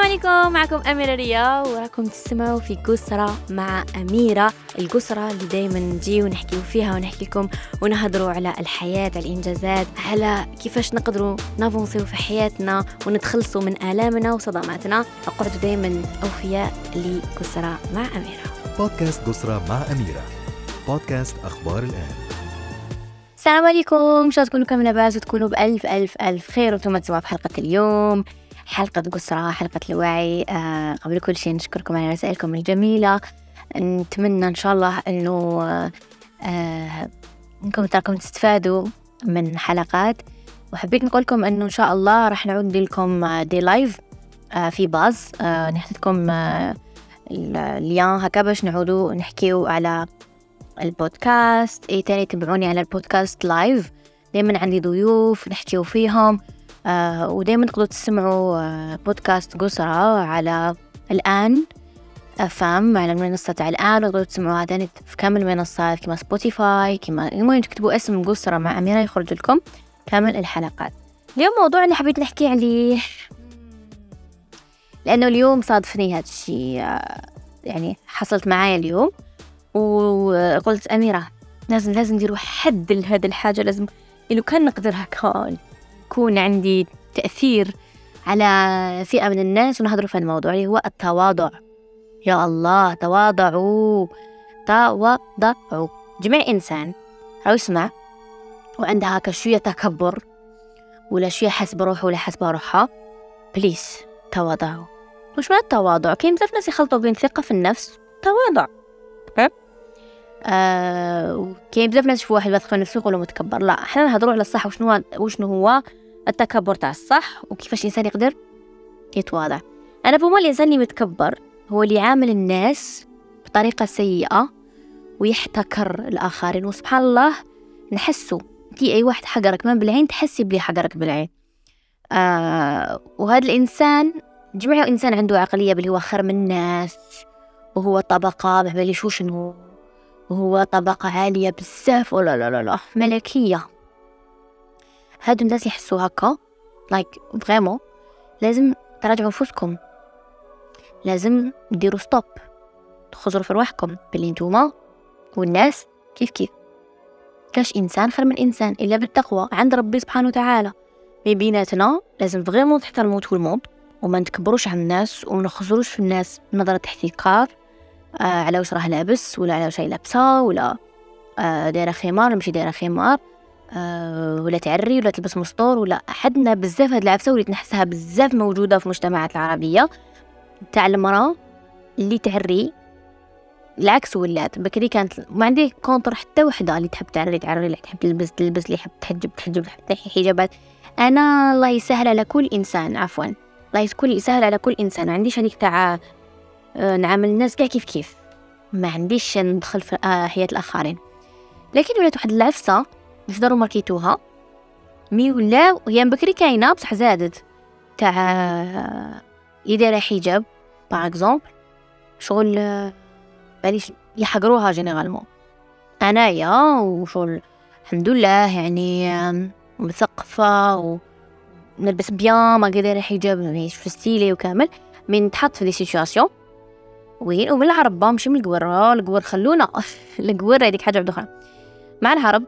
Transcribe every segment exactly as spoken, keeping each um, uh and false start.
عليكم، معكم أميرة ريا وراكم تسمعوا في قصرة مع أميرة. القصرة اللي دايما نجي ونحكي فيها ونحكي لكم ونهضروا على الحياة، على الإنجازات، على كيفاش نقدروا نافونسيو في حياتنا ونتخلصوا من آلامنا وصدماتنا. أقعدوا دايما أوفياء لقصرة مع أميرة. بودكاست قصرة مع أميرة، بودكاست أخبار الآن. السلام عليكم، إن شاء الله تكونوا كامل لاباس وتكونوا بألف ألف ألف خير وانتم تسمعوا في حلقة اليوم، حلقة قصرة، حلقة الوعي. آه قبل كل شيء نشكركم على رسائلكم الجميلة. نتمنى إن شاء الله إنه آه إنكم تراكم تستفادوا من حلقات، وحبيت نقولكم إنه إن شاء الله راح نعود لكم دي لايف آه في باز. آه نحطكم آه اليوم هكا باش نعودوا نحكيو على البودكاست. اي تاني تبعوني على البودكاست لايف، دايما عندي ضيوف نحكيو فيهم. آه ودايما تقدروا تسمعوا آه بودكاست قصرة على الآن أفهم، على المنصة على الآن، وتقدروا تسمعوها تاني في كامل المنصات كما سبوتيفاي، كما المهم تكتبوا اسم قصرة مع أميرة يخرج لكم كامل الحلقات. اليوم موضوع اللي حبيت نحكي عليه لأنه اليوم صادفني هذا الشيء، آه يعني حصلت معايا اليوم وقلت أميرة لازم لازم نديروا حد لهذا الحاجة، لازم لو كان نقدر هكا يكون عندي تأثير على فئة من الناس ونهضروا في الموضوع اللي هو التواضع. يا الله، تواضعوا تواضعوا. جميع إنسان أو يسمع وعندها هكا شوية تكبر ولا شوية حسب روحه ولا حسب روحها، بليز تواضعوا. وش معنى التواضع؟ كاين بزاف ناس يخلطوا بين ثقة في النفس تواضع. آه كاين بزاف ناس يشوفوا واحد واثق في نفسه يقولوا متكبر. لا، احنا نهضروا على الصح، وشنو هو وشنو هو التكبر تاع الصح وكيفاش الانسان يقدر يتواضع. انا بوما الانسان اللي متكبر هو اللي يعامل الناس بطريقه سيئه ويحتكر الاخرين، وسبحان الله نحسه تي اي واحد حقرك من بالعين تحسي بلي حقرك بالعين. آه وهذا الانسان جميع انسان عنده عقليه بلي هو خير من الناس، وهو طبقه ما باليش شنو، وهو طبقة عالية بزاف ولا لا لا لا ملكية. هادو الناس يحسوا هكا لايك فريمون لازم تراجعوا نفسكم، لازم ديروا ستوب، تخزروا في روحكم بلي نتوما والناس كيف كيف. كاش إنسان خير من إنسان إلا بالتقوى عند ربي سبحانه وتعالى. من بيناتنا لازم فريمون تحترموا كل الموند وما نتكبروش على الناس وما نخزروش في الناس نظرة احتكار آه على واش راه لابس ولا على واش هي لابسه ولا آه دايره خمار ولا ماشي دايره خمار، آه ولا تعري ولا تلبس مسطور ولا. حدنا بزاف هاد العفسه وليت نحسها بزاف موجوده في المجتمعات العربيه تاع المراه اللي تعري. العكس ولات بكري كانت ما عندي كونتر حتى وحده اللي تحب تعري تعري، اللي تحب تلبس تلبس، اللي يحب تحجب تحجب، تحب تحي حجابات. انا الله يسهل على كل انسان، عفوا الله يسهل على كل انسان. ما عنديش هذيك تاع نعامل الناس كاع كيف كيف، ما عنديش ندخل في حياة الآخرين. لكن ولات واحد العفسة مش داروا ماركيتوها مي ولا هي بكري كاينة بصح زادت تاع يدير حجاب باغ اكزومبل شغل باليش يحقروها جينيرالمون. انايا وشغل الحمد لله يعني مثقفة ونلبس بيان ما قدر حجاب مش في ستيلي وكامل، من تحط في دي سيتواسيون وين ومن العرب ماشي من القوار. القوار خلونا القوار هذيك حاجه اخرى مع العرب،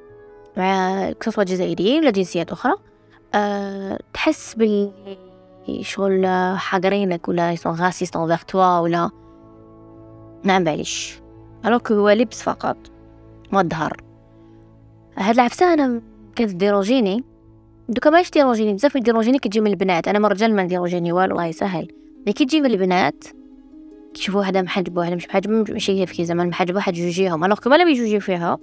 مع كسوة جزائريين ولا جنسيات اخرى. أه تحس بال شغل حاقرينك ولا يسون غاسيست انفير توا ولا ما باليش، الوغ هو لبس فقط والظهر. هاد العفسه انا كانت ديروجيني دوكا ماش ديروجيني بزاف، ديروجيني كتجي من البنات. انا مرجل ما ديروجيني والو الله يسهل، ملي كتجي من البنات كيشوفوا واحدة محجبة واحدة مش محجبة ماشي هي في زمان محجبة واحد يجوجيهم، الوغ كما لا بيجوجي فيها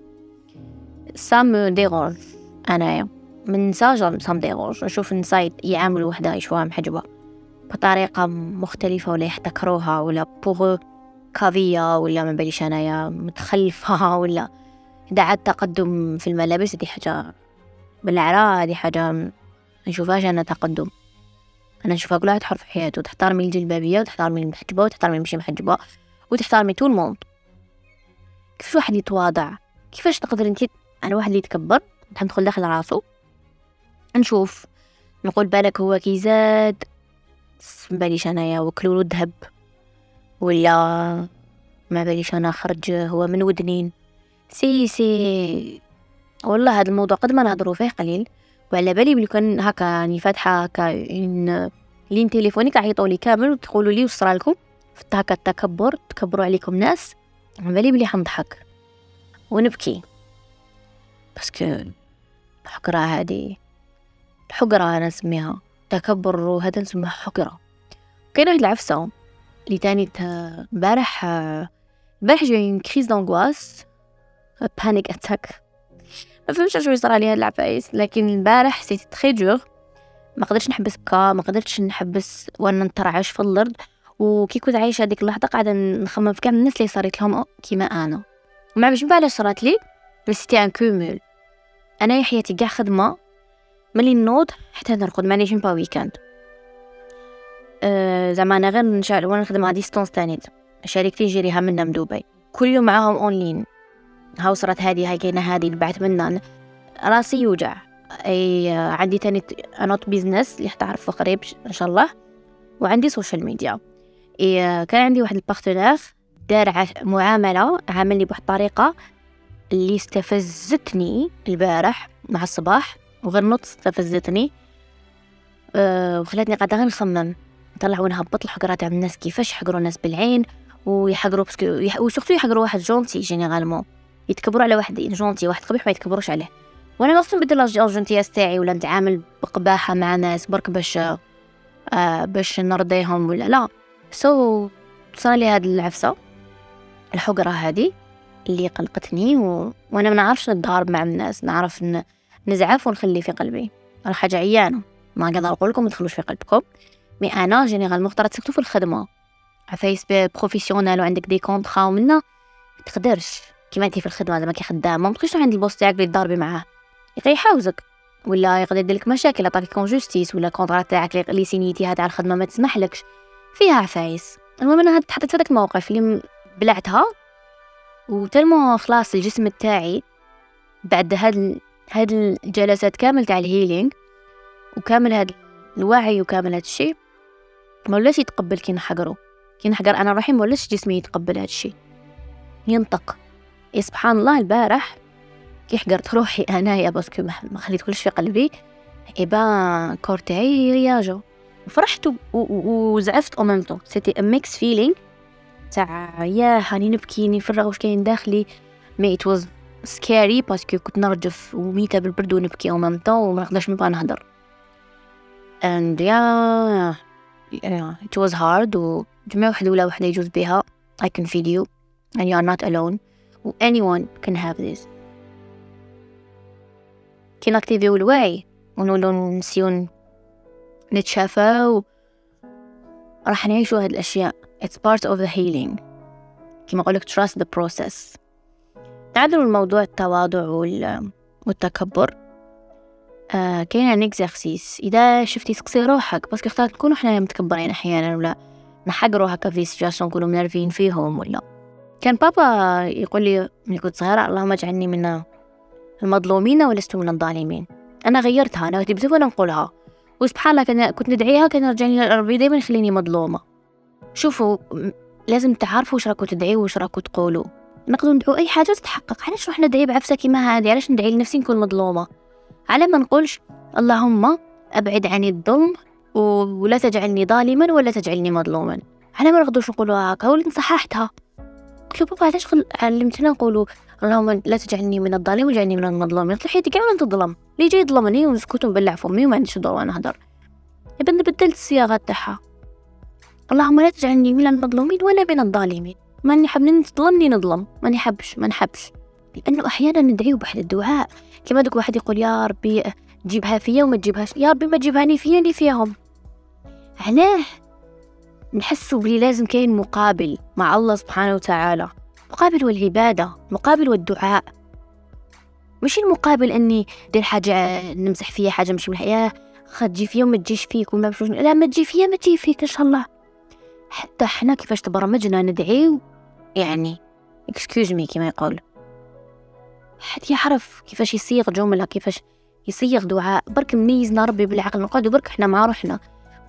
سام ديغوج. أنا من ساجر سام ديغوج نشوف النساء يعاملوا وحدة يشوفوها محجبة بطريقة مختلفة ولا يحتكروها ولا بوغ كافية ولا ما باليش أنايا متخلفة ولا دعت تقدم في الملابس. دي حاجة بالعراء، دي حاجة نشوفهاش أنا تقدم. أنا نشوفها كل واحد حر في حياته، تحترمي الجلبابية وتحترمي المحجبة وتحترمي المشي محجبة وتحترمي طول الموند. كيفاش واحد يتواضع؟ كيفاش تقدر انت أنا واحد اللي يتكبر نحب ندخل داخل راسو نشوف نقول بالك هو كي زاد باليش أنايا وكلوا ذهب، ولا ما باليش أنا خرج هو من ودنين. سي سي والله هذا الموضوع قد ما نهضروا فيه قليل، وعلى بالي بلي كان هكا راني فاتحه هكا إن لين تليفوني كيعيطوا لي كامل وتقولوا لي وصرا لكم في هكا التكبر، تكبروا عليكم ناس. على بالي بلي حنضحك ونبكي، باسكو الحقره هذه الحقره انا نسميها تكبر، وهذا نسميها حقره. كاين واحد العفسه اللي تاني امبارح امبارح جاي كريز دونغواس بانيك اتاك، ما فهمتش شنو صرا لي هاد العفايس، لكن البارح سيتي تري دور. ما قدرتش نحبس بكا، ما قدرتش نحبس وانا نترعش في الارض. وكي كنت عايشه هذيك اللحظه قاعده نخمم في كاع الناس اللي صارت لهم كيما انا، وما عرفتش علاش صرات لي، بس سيتي ان كومول. انا حياتي كاع خدمه ملي نوض حتى نرقد، مانيش با ويكاند. أه زعما انا غير نشعل وانا نخدم على ديستونس تانيت، شريكتي جيريها منا من دبي كل يوم معاهم اونلاين. هاو صرات هذه هاي كاينه هذه اللي بعث منا راسي يوجع. اي عندي تاني انوت بيزنس اللي حتعرفه قريب ان شاء الله، وعندي سوشيال ميديا. اي كان عندي واحد البارتنير دار معامله عاملني بواحد الطريقه اللي استفزتني البارح مع الصباح، وغير نوت استفزتني أه وخلاتني قاعده غير نخمم نطلع ونهبط الحقره تاع الناس، كيفاش يحقروا الناس بالعين ويحقروا باسكو يح... وسورتو يحقروا واحد جونتي. جينيرالمون يتكبروا على واحد جونتي، واحد قبيح ما يتكبروش عليه. وانا ما نبدل الجونتياس تاعي ولا نتعامل بقباحه مع ناس برك باش آه باش نرضيهم ولا لا. سو so, صار لي هاد العفسه الحقره هذه اللي قلقتني، و... وانا ما نعرفش نتضارب مع الناس، نعرف ن... نزعف ونخلي في قلبي. انا حاجه عيانه ما نقدر نقول لكم ما تدخلوش في قلبكم، مي انا جينيرال مختار تسكتوا في الخدمه عفايس بروفيسيونال وعندك دي كونطرا ومنا تقدرش كيما انت في الخدمه زعما كي خدامه ما تبقيش عند البوس تاعك اللي تضاربي معاه يقدر يحاوزك ولا يقدر يدير لك مشاكل، يعطيك جوستيس ولا كونطرا تاعك اللي سينيتي هذا على الخدمه ما تسمحلكش فيها عفايس. المهم انا حطيت في هذاك الموقف اللي بلعتها، وتلمو خلاص الجسم تاعي بعد هاد هاد الجلسات كامل تاع الهيلينج وكامل هاد الوعي وكامل هاد الشيء ما ولاش يتقبل كي نحقره كي نحقر انا روحي، ما ولاش جسمي يتقبل هاد الشيء ينطق. إيه سبحان الله البارح كي حقرت روحي انايا باسكو ما خليتكلش في قلبي، ايبا كورتاي رياجو فرحت وزعفت او ميم طون. سيتي ا ميكس فيلينغ تاع يا هاني نبكي نفرغ واش كاين داخلي، مي ات واز سكاري باسكو كنت نرجف وميته بالبرد ونبكي او ميم طون وما نقدرش نبقى نهضر. and yeah yeah it was hard. وجميع وحده ولا وحده يجوز بها I can feel you and you are not alone, anyone can have this. كي نكتيفيو الوعي ونولو نسيون نتشافى و... راح نعيشوا هاد الأشياء. it's part of the healing كما قولك trust the process. تعالوا الموضوع التواضع وال... والتكبر. آه كاين عن اكزرسيس اذا شفتي تقصي روحك باسكو اختار نكونوا حنا متكبرين احيانا ولا نحقروا هكا في سيتواسيون نكونوا منرفين فيهم. ولا كان بابا يقول لي ملي كنت صغيره اللهم اجعلني من المظلومين ولست من الظالمين. انا غيرتها، انا كنت بزاف نقولها وسبحان الله كان كنت ندعيها كان يرجعني لربي دائما يخليني مظلومه. شوفوا لازم تعرفوا واش راكم تدعيوا واش راكم تقولوا. نقدروا ندعوا اي حاجه تتحقق، علاش روح ندعي بعفسه كيما هذه؟ علاش ندعي لنفسي نكون مظلومه؟ على ما نقولش اللهم ابعد عني الظلم ولا تجعلني ظالما ولا تجعلني مظلوما. على ما نقدرش نقولوا هكا ولكن صححتها. قلت له بابا علاش علمتنا نقولوا اللهم لا تجعلني من الظالم وجعلني من المظلوم؟ قلت له حياتي كاع ولا تظلم لي جاي يظلمني ونسكت ونبلع فمي وما عنديش دور نهضر. ابن بدلت الصياغه تاعها اللهم لا تجعلني من المظلومين ولا من الظالمين. ماني حاب نظلمني نظلم، ماني حابش ما نحبش. لانه احيانا ندعيو بواحد الدعاء كما دوك واحد يقول يا ربي جيبها فيا وما تجيبهاش، يا ربي ما تجيبهاني فيا ني فيهم. علاه نحسوا بلي لازم كاين مقابل مع الله سبحانه وتعالى، مقابل والعباده، مقابل والدعاء. مش المقابل اني ندير حاجه نمسح فيها حاجه مش الحياه خد تجي فيا وما تجيش فيك وما مش لا ما تجي فيا ما تجي فيك ان شاء الله. حتى احنا كيفاش تبرمجنا ندعيو يعني اكسكيوز مي كما يقول حد يعرف كيفاش يصيغ جمله، كيفاش يصيغ دعاء. برك ميزنا ربي بالعقل نقعدوا برك احنا مع روحنا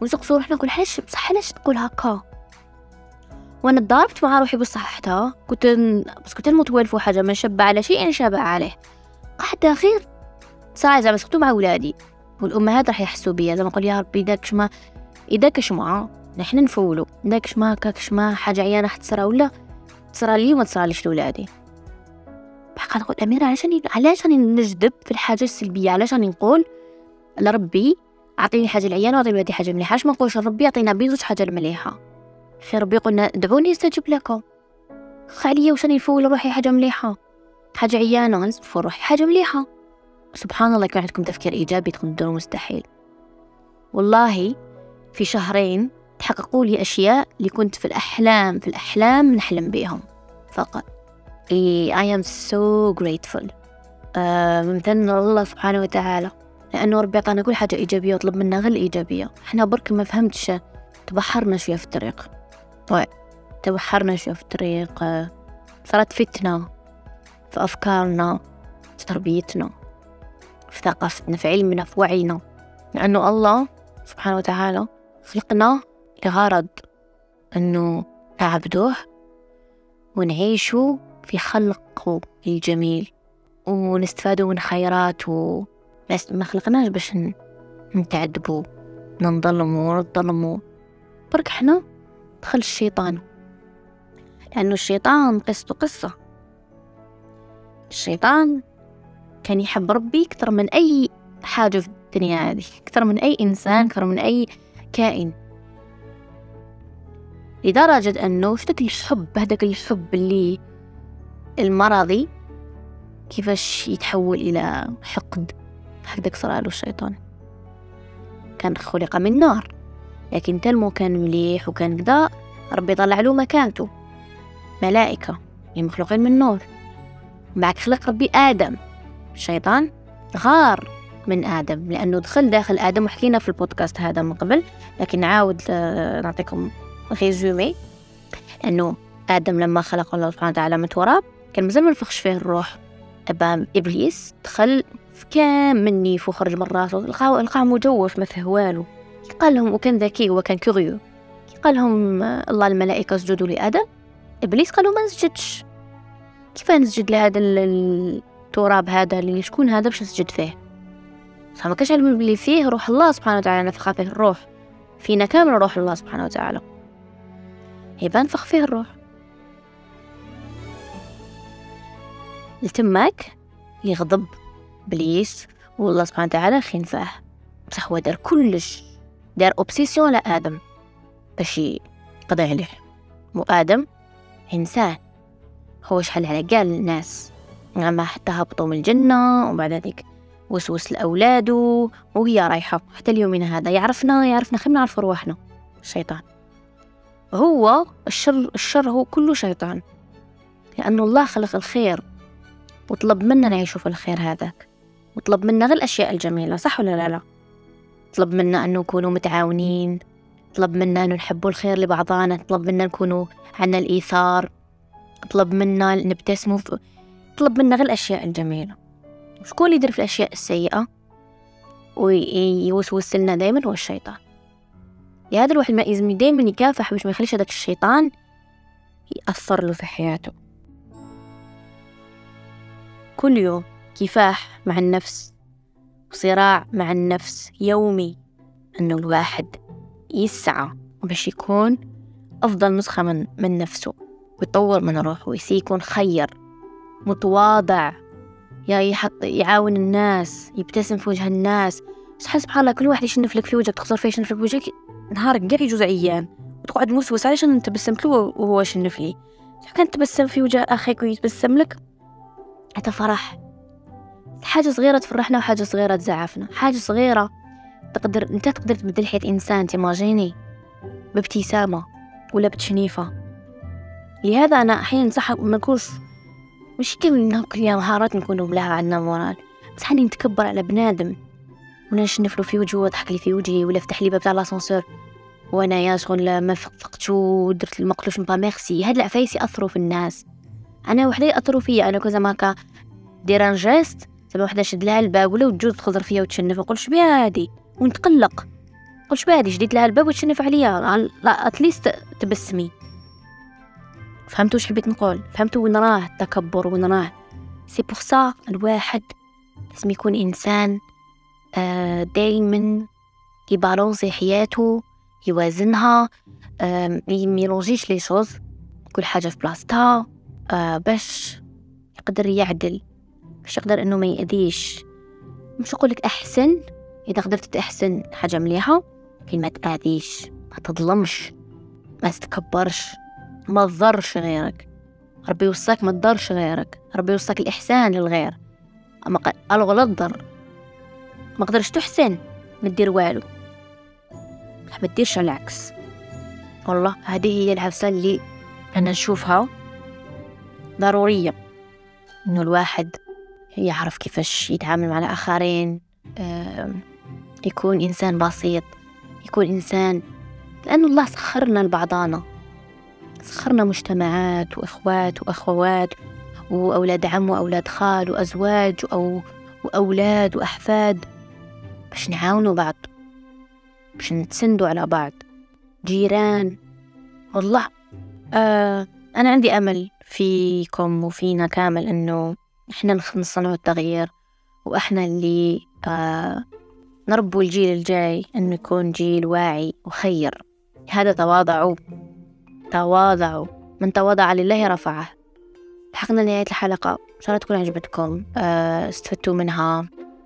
ونسقسو روحنا كل حاجة بصح علاش تقول هكا. وانا تضاربت مع روحي بصح حتى كنت بس كنت متوالفو حاجه ما شبع على شيء شابع عليه قاعده خير ساعه زعما سقطوا مع ولادي والامهات راح يحسوا بيا زعما نقول يا ربي داك شما اذا كشما نحن نفولو داك شما كاك شما حاجه عيانه حتصرا ولا تصرا لي وما تصراليش لولادي. بقى نقول اميره علاش راني علاش راني نجذب في الحاجه السلبيه علاش راني نقول لربي اعطيني حاجه العيانه واعطي ولادي حاجه مليحه ما نقولش ربي يعطينا بيزوج حاجه مليحه خير ربي قلنا ادعوني استجب لكم خالية وش راني نفول روحي حاجه مليحه حاجه عيانه نفول روحي حاجه مليحه. سبحان الله يكون عندكم تفكير ايجابي تكون تديروا مستحيل. والله في شهرين تحققوا لي اشياء اللي كنت في الاحلام في الاحلام نحلم بيهم فقط. I am so grateful آه ممتن الله سبحانه وتعالى لانه ربي عطانا كل حاجه ايجابيه وطلب منا غير الايجابيه. احنا برك ما فهمتش تبحرنا شويه في الطريق طيب تبحرنا شويه في الطريق صارت فتنه في افكارنا في تربيتنا في ثقافتنا في علمنا في وعينا لانه الله سبحانه وتعالى خلقنا لغرض انه نعبدوه ونعيشوا في خلقه الجميل ونستفادوا من خيراته. بس ما خلقناش باش نتعذبوا ننظلموا ونظلموا. برك احنا دخل الشيطان لأنه الشيطان قصته قصة. الشيطان كان يحب ربي أكثر من أي حاجة في الدنيا هذه أكثر من أي إنسان أكثر من أي كائن لدرجة أنه اشتك الحب هذاك الحب اللي المرضي كيفاش يتحول إلى حقد هكذاك صار له الشيطان. كان خلق من نار لكن تلمو كان مليح وكان كذا ربي طلع له مكانته ملائكة مخلوقين من نور. بعد خلق ربي آدم الشيطان غار من آدم لأنه دخل داخل آدم وحكينا في البودكاست هذا من قبل لكن نعاود نعطيكم ريزومي. لأنه آدم لما خلق الله سبحانه وتعالى من تراب كان مازال ما نفخش فيه الروح. أبا إبليس دخل في كام مني وخرج من راسه لقاه مجوف ما فيه والو. قال لهم وكان ذكي وكان كوريو قال لهم الله الملائكة اسجدوا لآدم. إبليس قالوا ما نسجدش كيف نسجد لهذا التراب هذا اللي شكون هذا باش نسجد فيه فما كاش علم بلي فيه روح الله سبحانه وتعالى نفخ فيه الروح فينا كامل روح الله سبحانه وتعالى يبقى نفخ فيه الروح. التماك يغضب إبليس والله سبحانه وتعالى خنفاه بصح هو دار كلش دار أوبسيسيون لآدم باش يقضي عليه. وآدم إنسان هو شحال على كاع الناس ما حتى هبطوا من الجنة وبعد ذلك وسوس لأولاده وهي رايحة حتى اليومين هذا يعرفنا يعرفنا خير نعرف رواحنا. الشيطان هو الشر الشر هو كله شيطان لأنه الله خلق الخير وطلب منا نعيشوا في الخير هذاك وطلب منا غير الأشياء الجميلة صح ولا لا لا. طلب منا أن نكونوا متعاونين طلب منا أن نحبوا الخير لبعضنا طلب منا نكونوا عنا الإيثار طلب منا نبتسموا طلب منا غير الأشياء الجميلة. شكون اللي يدير في الأشياء السيئة ويوسوس لنا دائما هو الشيطان. لهذا الواحد ما يلزم دائما يكافح باش ما يخليش هذاك الشيطان يأثر له في حياته. كل يوم كفاح مع النفس وصراع مع النفس يومي أنه الواحد يسعى باش يكون أفضل نسخة من, من نفسه ويطور من روحه ويكون خير متواضع يا يحط يعاون الناس يبتسم في وجه الناس. سبحان الله كل واحد يشنف لك في وجهك تخسر فيه يشنف لك في وجهك نهارك كاع يجوز عيان وتقعد موسوس علاش انت تبسمت له وهو شنف لي. كان تبسم في وجه اخيك ويتبسم لك حتى فرح حاجه صغيره تفرحنا وحاجه صغيره تزعفنا. حاجه صغيره تقدر انت تقدر تبدل حياة انسان تيماجيني بابتسامه ولا بتشنيفه. لهذا انا احيانا ننصح ما نكونش مش كل كل يوم مهارات نكونوا بلاها عندنا مورال بس حني نتكبر على بنادم ولا نشنف له في وجهه وضحك لي في وجهي ولا فتح لي باب تاع لاسانسور وانا يا شغل ما فقتش ودرت المقلوش با ميرسي. هاد العفايس ياثروا في الناس. انا وحده ياثروا فيا انا كذا ماكا دير ان جيست زعما وحده شد لها الباب ولا وتجوز تخزر فيا وتشنف نقول شبيه هادي ونتقلق قل شو هادي جديد لها الباب وتشنف عليها، لا اتليست تبسمي. فهمتوا وش حبيت نقول؟ فهمتوا وين راه التكبر وين راه؟ سي بور سا الواحد لازم يكون انسان آه دايما يبالونسي حياته، يوازنها، آه ميلونجيش لي شوز، كل حاجه في بلاصتها، آه باش يقدر يعدل، باش يقدر انه ما يأذيش. مش اقولك احسن، اذا قدرت تحسن حاجه مليحه، لكن ما تأذيش، ما تظلمش، ما تتكبرش، ما تضرش غيرك. ربي يوصاك ما تضرش غيرك، ربي يوصاك الإحسان للغير. أما قالوا لا تضر، ما قدرش تحسن ما تدير والو، ما تديرش العكس. والله هذه هي العفسة اللي أنا نشوفها ضرورية، إنه الواحد يعرف كيفاش يتعامل مع الآخرين، يكون إنسان بسيط، يكون إنسان، لأنه الله سخرنا لبعضانا، سخرنا مجتمعات وإخوات وأخوات وأولاد عم وأولاد خال وأزواج أو وأولاد وأحفاد، باش نعاونوا بعض، باش نتسندوا على بعض، جيران. والله آه أنا عندي أمل فيكم وفينا كامل إنه إحنا نصنعوا التغيير، وإحنا اللي آه نربوا الجيل الجاي إنه يكون جيل واعي وخير. هذا تواضعوا تواضعوا، من تواضع لله رفعه. لحقنا نهاية الحلقة، إن شاء الله تكون عجبتكم، أه استفدتوا منها،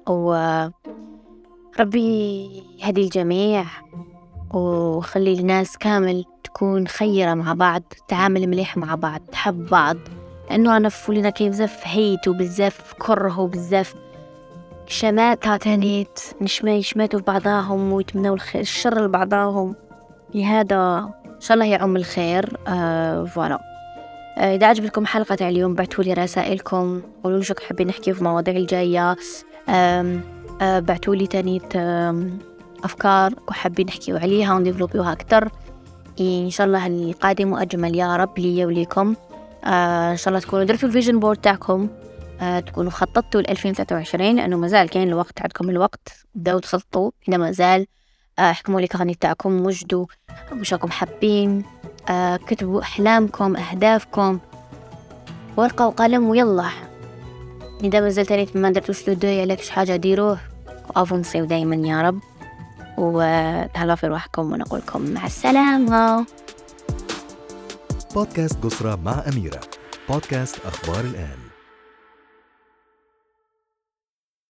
وربي يهدي الجميع وخلي الناس كامل تكون خيرة مع بعض، تعامل مليح مع بعض، تحب بعض. لأنه أنا فولينا كيف بزاف هيت وبزاف كره وبزاف شماتة تانيت، نشما يشماتوا في بعضاهم ويتمنوا الشر لبعضاهم. لهذا إن شاء الله يعم الخير. آه فوالا. آه إذا عجبتكم حلقة اليوم بعتوا لي رسائلكم، قولوا لي شو حابين نحكي في مواضيع الجاية، آه آه بعتوا لي تاني أفكار وحابين نحكي عليها ونديفلوبيوها أكتر. إن شاء الله القادم وأجمل يا رب لي وليكم. آه إن شاء الله تكونوا درتوا الفيجن بورد تاعكم، آه تكونوا خططتوا ل ألفين وثلاثة وعشرين، لأنه مازال كاين الوقت، عندكم الوقت، بدأوا تخططوا إذا مازال. آه احكموا لي كغني تاعكم، وجدوا وش راكم حابين، آه كتبوا أحلامكم، أهدافكم، ورقة وقلم ويلا. إذا مازال تاني ما درتوش لدوية لكش حاجة ديروه، وأفنصيو دايما يا رب، وتهلا في روحكم، ونقولكم مع السلامة. بودكاست قصرى مع أميرة، بودكاست أخبار الآن.